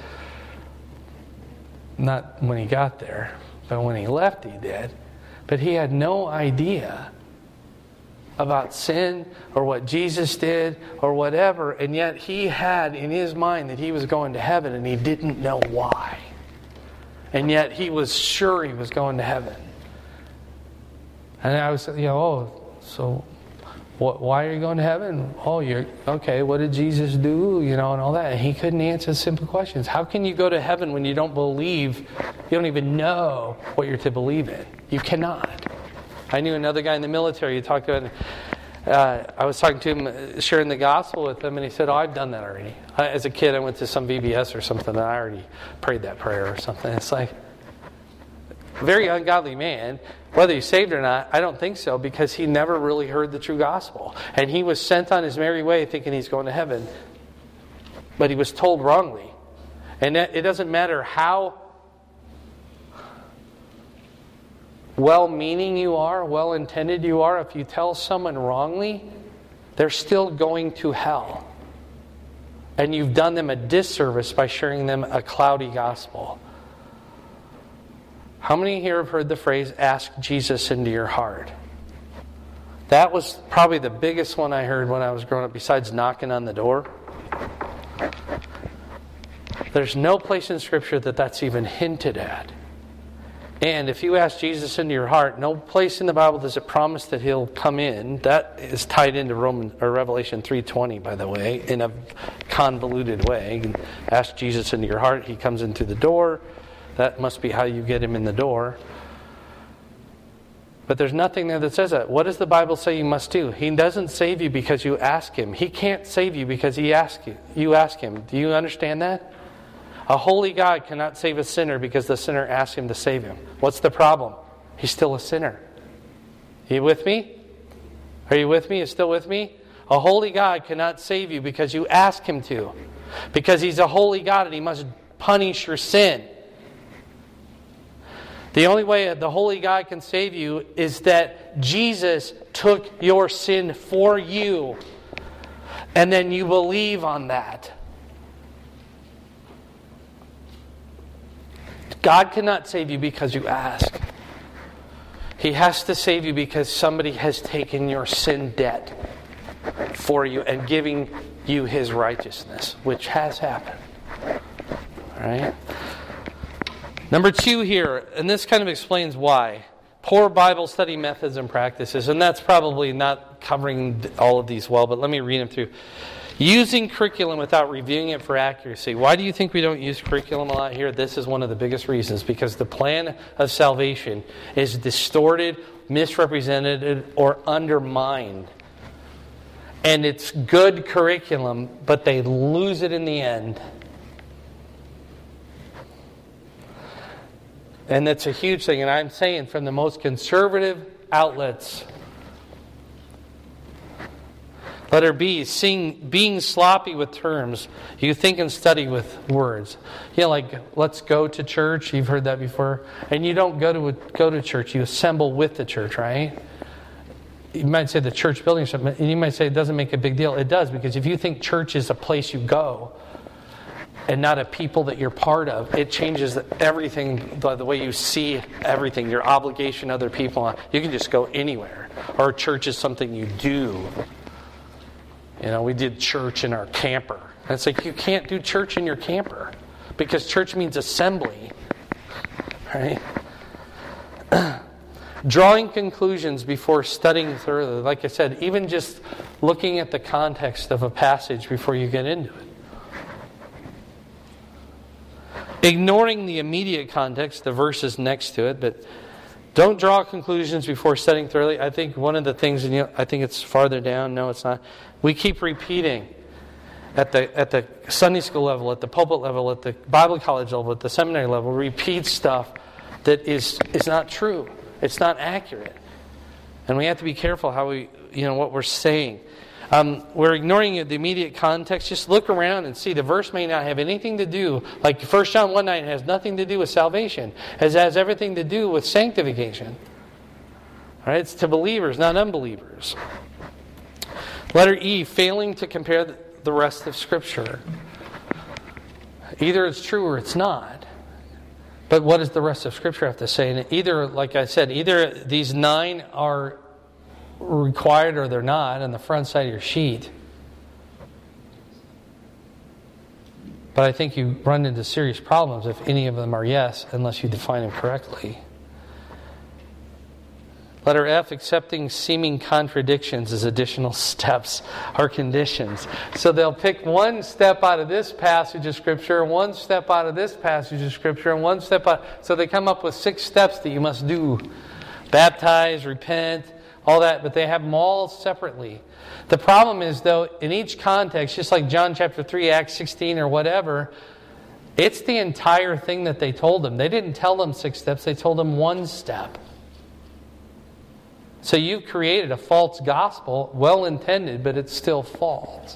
not when he got there. But when he left, he did. But he had no idea about sin or what Jesus did or whatever. And yet he had in his mind that he was going to heaven and he didn't know why. And yet he was sure he was going to heaven. And I was, you know, oh, so what, why are you going to heaven? Oh, you're, okay, what did Jesus do? You know, and all that. And he couldn't answer simple questions. How can you go to heaven when you don't believe, you don't even know what you're to believe in? You cannot. I knew another guy in the military, he talked about, uh, I was talking to him, sharing the gospel with him, and he said, oh, I've done that already. I, as a kid, I went to some V B S or something, and I already prayed that prayer or something. It's like, a very ungodly man. Whether he's saved or not, I don't think so, because he never really heard the true gospel. And he was sent on his merry way thinking he's going to heaven. But he was told wrongly. And it doesn't matter how well-meaning you are, well-intended you are, if you tell someone wrongly, they're still going to hell. And you've done them a disservice by sharing them a cloudy gospel. How many here have heard the phrase, ask Jesus into your heart? That was probably the biggest one I heard when I was growing up, besides knocking on the door. There's no place in Scripture that that's even hinted at. And if you ask Jesus into your heart, no place in the Bible does it promise that He'll come in. That is tied into Roman or Revelation three twenty, by the way, in a convoluted way. You can ask Jesus into your heart, He comes in through the door. That must be how you get Him in the door. But there's nothing there that says that. What does the Bible say you must do? He doesn't save you because you ask Him. He can't save you because He ask you. You ask Him. Do you understand that? A holy God cannot save a sinner because the sinner asks Him to save him. What's the problem? He's still a sinner. Are you with me? Are you with me? Are you still with me? A holy God cannot save you because you ask Him to. Because He's a holy God and He must punish your sin. The only way the holy God can save you is that Jesus took your sin for you. And then you believe on that. God cannot save you because you ask. He has to save you because somebody has taken your sin debt for you and giving you His righteousness, which has happened. All right? Number two here, and this kind of explains why. Poor Bible study methods and practices, and that's probably not covering all of these well, but let me read them through. Using curriculum without reviewing it for accuracy. Why do you think we don't use curriculum a lot here? This is one of the biggest reasons. Because the plan of salvation is distorted, misrepresented, or undermined. And it's good curriculum, but they lose it in the end. And that's a huge thing. And I'm saying from the most conservative outlets. Letter B, seeing, being sloppy with terms. You think and study with words. You know, like, let's go to church. You've heard that before. And you don't go to a, go to church. You assemble with the church, right? You might say the church building or something. And you might say it doesn't make a big deal. It does, because if you think church is a place you go and not a people that you're part of, it changes everything by the way you see everything. Your obligation to other people. You can just go anywhere. Or church is something you do. You know, we did church in our camper. And it's like, you can't do church in your camper. Because church means assembly. Right? Drawing conclusions before studying thoroughly. Like I said, even just looking at the context of a passage before you get into it. Ignoring the immediate context, the verses next to it, but don't draw conclusions before studying thoroughly. I think one of the things, and you know, I think it's farther down. No, it's not. We keep repeating at the at the Sunday school level, at the pulpit level, at the Bible college level, at the seminary level, repeat stuff that is is not true. It's not accurate, and we have to be careful how we, you know, what we're saying. Um, we're ignoring the immediate context. Just look around and see. The verse may not have anything to do, like First John one nine has nothing to do with salvation. It has everything to do with sanctification. All right, it's to believers, not unbelievers. Letter E, failing to compare the rest of Scripture. Either it's true or it's not. But what does the rest of Scripture have to say? And either, like I said, either these nine are required or they're not on the front side of your sheet. But I think you run into serious problems if any of them are yes, unless you define them correctly. Letter F, accepting seeming contradictions as additional steps or conditions. So they'll pick one step out of this passage of Scripture, one step out of this passage of Scripture, and one step out. So they come up with six steps that you must do. Baptize, repent, all that, but they have them all separately. The problem is, though, in each context, just like John chapter three, Acts sixteen, or whatever, it's the entire thing that they told them. They didn't tell them six steps, they told them one step. So you've created a false gospel, well intended, but it's still false.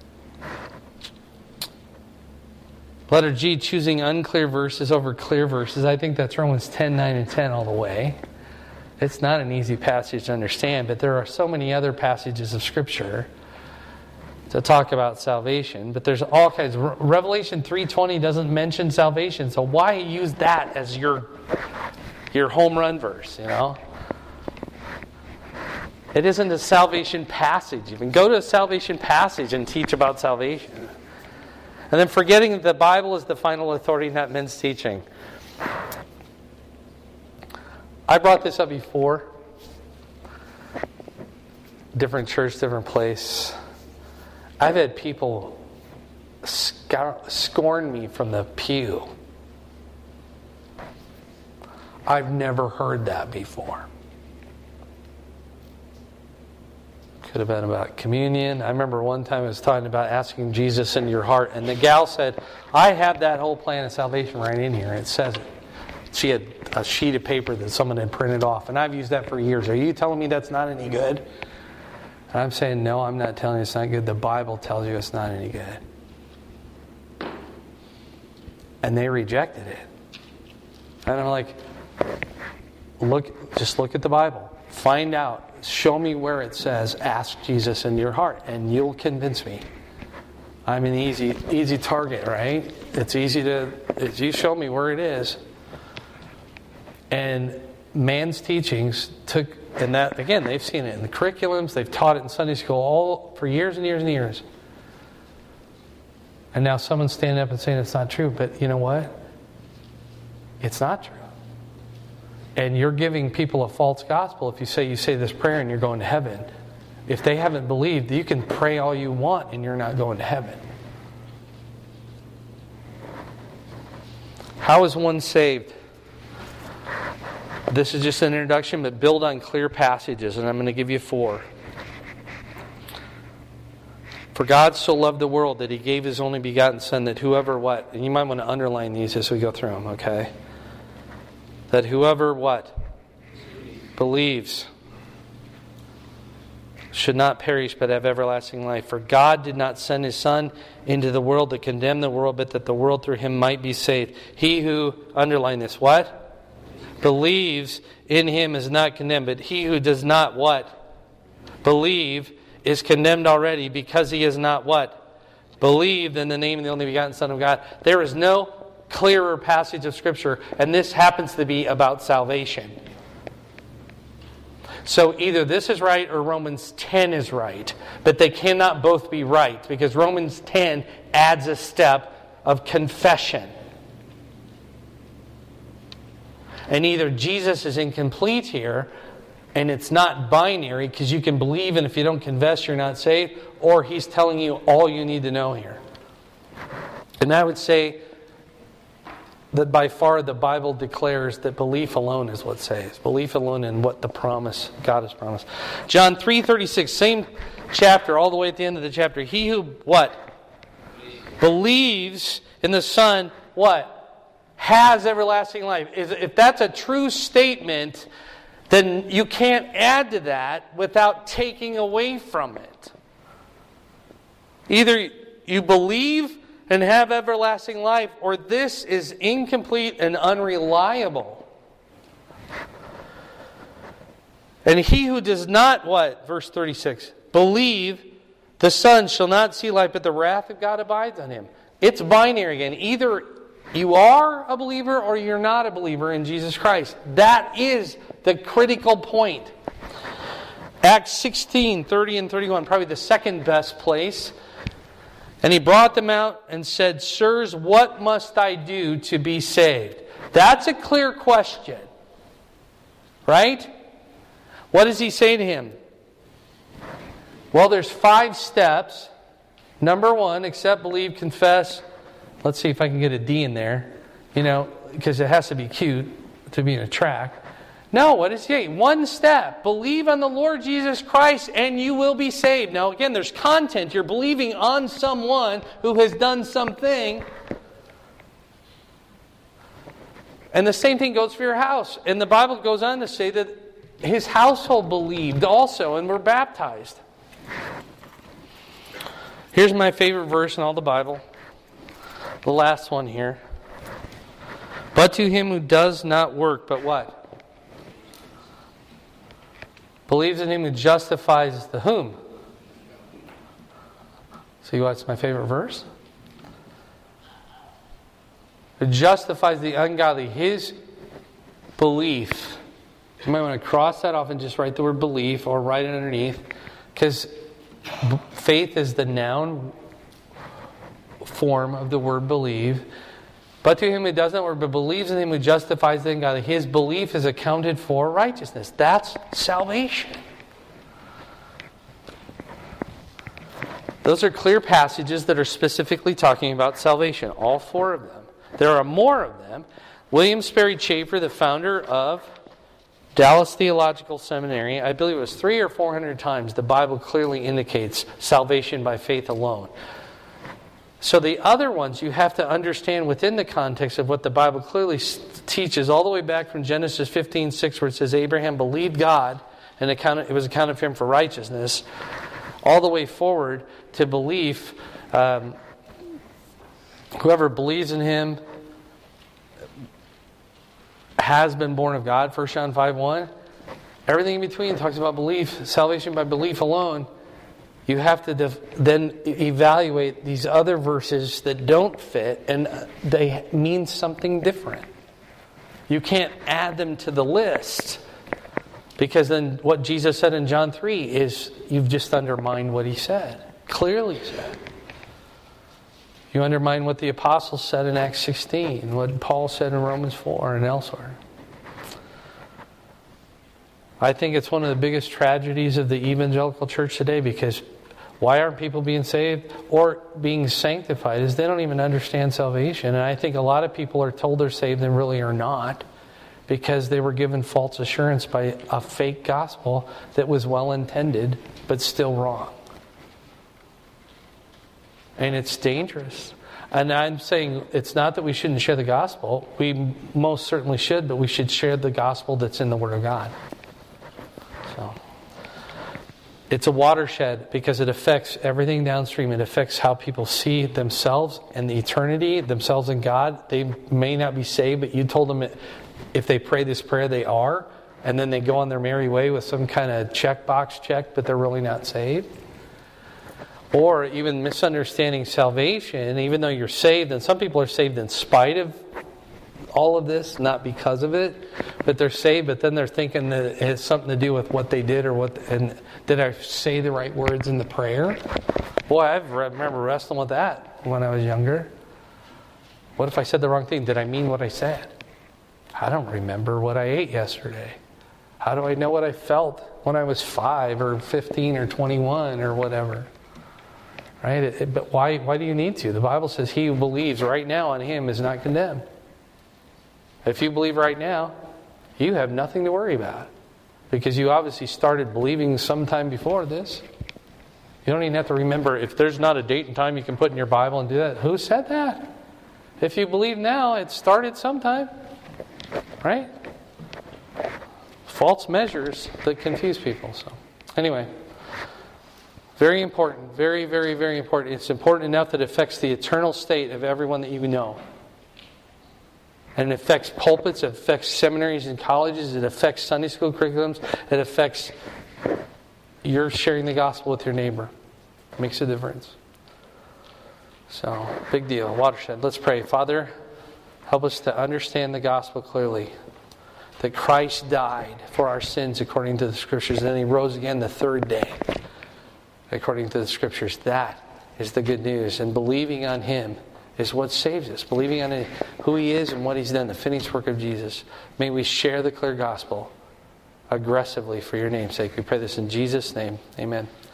Letter G, choosing unclear verses over clear verses. I think that's Romans ten, nine, and ten all the way. It's not an easy passage to understand, but there are so many other passages of Scripture to talk about salvation. But there's all kinds. Revelation three twenty doesn't mention salvation, so why use that as your your home run verse, you know? It isn't a salvation passage even. Go to a salvation passage and teach about salvation. And then forgetting that the Bible is the final authority, not men's teaching. I brought this up before. Different church, different place. I've had people scour- scorn me from the pew. I've never heard that before. Could have been about communion. I remember one time I was talking about asking Jesus into your heart, and the gal said, I have that whole plan of salvation right in here. It says it. She had a sheet of paper that someone had printed off, and I've used that for years. Are you telling me that's not any good? And I'm saying, no, I'm not telling you it's not good. The Bible tells you it's not any good. And they rejected it. And I'm like, look, just look at the Bible. Find out. Show me where it says, ask Jesus in your heart, and you'll convince me. I'm an easy easy target, right? It's easy to, if you show me where it is. And man's teachings took, and that, again, they've seen it in the curriculums, they've taught it in Sunday school all for years and years and years. And now someone's standing up and saying it's not true, but you know what? It's not true. And you're giving people a false gospel if you say you say this prayer and you're going to heaven. If they haven't believed, you can pray all you want and you're not going to heaven. How is one saved? This is just an introduction, but build on clear passages, and I'm going to give you four. For God so loved the world that He gave His only begotten Son, that whoever what? And you might want to underline these as we go through them, okay? That whoever what? Believes should not perish but have everlasting life. For God did not send His Son into the world to condemn the world, but that the world through Him might be saved. He who, underline this, what? Believes in Him is not condemned, but he who does not what? Believe is condemned already, because he is not what? Believed in the name of the only begotten Son of God. There is no clearer passage of Scripture, and this happens to be about salvation. So either this is right or Romans ten is right, but they cannot both be right, because Romans ten adds a step of confession. And either Jesus is incomplete here, and it's not binary, because you can believe, and if you don't confess, you're not saved, or He's telling you all you need to know here. And I would say that by far the Bible declares that belief alone is what saves. Belief alone in what the promise God has promised. John three thirty-six, same chapter, all the way at the end of the chapter. He who, what? Believes in the Son, what? Has everlasting life. If that's a true statement, then you can't add to that without taking away from it. Either you believe and have everlasting life, or this is incomplete and unreliable. And he who does not, what? Verse thirty-six. Believe the Son shall not see life, but the wrath of God abides on him. It's binary again. Either you are a believer or you're not a believer in Jesus Christ. That is the critical point. Acts sixteen, thirty and thirty-one, probably the second best place. And he brought them out and said, Sirs, what must I do to be saved? That's a clear question. Right? What does he say to him? Well, there's five steps. Number one, accept, believe, confess. Let's see if I can get a D in there. You know, because it has to be cute to be in a track. No, what is he? One step. Believe on the Lord Jesus Christ and you will be saved. Now again, there's content. You're believing on someone who has done something. And the same thing goes for your house. And the Bible goes on to say that his household believed also and were baptized. Here's my favorite verse in all the Bible. The last one here. But to him who does not work, but what? Believes in him who justifies the whom? See what's my favorite verse? Who justifies the ungodly. His belief. You might want to cross that off and just write the word belief or write it underneath. Because faith is the noun form of the word believe. But to him who does not work, but believes in him who justifies the ungodly, his belief is accounted for righteousness. That's salvation. Those are clear passages that are specifically talking about salvation. All four of them. There are more of them. William Sperry Chafer, the founder of Dallas Theological Seminary, I believe it was three or four hundred times the Bible clearly indicates salvation by faith alone. So the other ones you have to understand within the context of what the Bible clearly teaches, all the way back from Genesis fifteen six, where it says Abraham believed God and accounted, it was accounted for him for righteousness, all the way forward to belief. Um, whoever believes in him has been born of God, First John five one. Everything in between talks about belief, salvation by belief alone. You have to def- then evaluate these other verses that don't fit, and they mean something different. You can't add them to the list. Because then what Jesus said in John three is you've just undermined what he said. Clearly said. You undermine what the apostles said in Acts sixteen, what Paul said in Romans four and elsewhere. I think it's one of the biggest tragedies of the evangelical church today, because why aren't people being saved or being sanctified? Is they don't even understand salvation. And I think a lot of people are told they're saved and really are not, because they were given false assurance by a fake gospel that was well intended but still wrong. And it's dangerous. And I'm saying it's not that we shouldn't share the gospel. We most certainly should, but we should share the gospel that's in the Word of God. So it's a watershed because it affects everything downstream. It affects how people see themselves and the eternity, themselves and God. They may not be saved, but you told them if they pray this prayer, they are. And then they go on their merry way with some kind of checkbox check, but they're really not saved. Or even misunderstanding salvation, even though you're saved, and some people are saved in spite of all of this, not because of it, but they're saved, but then they're thinking that it has something to do with what they did, or what, and did I say the right words in the prayer? Boy, I remember wrestling with that when I was younger. What if I said the wrong thing? Did I mean what I said? I don't remember what I ate yesterday. How do I know what I felt when I was five or fifteen or twenty-one or whatever? Right? It, it, but why, why do you need to? The Bible says he who believes right now on him is not condemned. If you believe right now, you have nothing to worry about. Because you obviously started believing sometime before this. You don't even have to remember. If there's not a date and time you can put in your Bible and do that. Who said that? If you believe now, it started sometime. Right? False measures that confuse people. So, anyway. Very important. Very, very, very important. It's important enough that it affects the eternal state of everyone that you know. And it affects pulpits, it affects seminaries and colleges, it affects Sunday school curriculums, it affects your sharing the gospel with your neighbor. It makes a difference. So, big deal. Watershed. Let's pray. Father, help us to understand the gospel clearly. That Christ died for our sins according to the Scriptures, and then He rose again the third day according to the Scriptures. That is the good news. And believing on Him is what saves us. Believing on who He is and what He's done, the finished work of Jesus. May we share the clear gospel aggressively for your name's sake. We pray this in Jesus' name. Amen.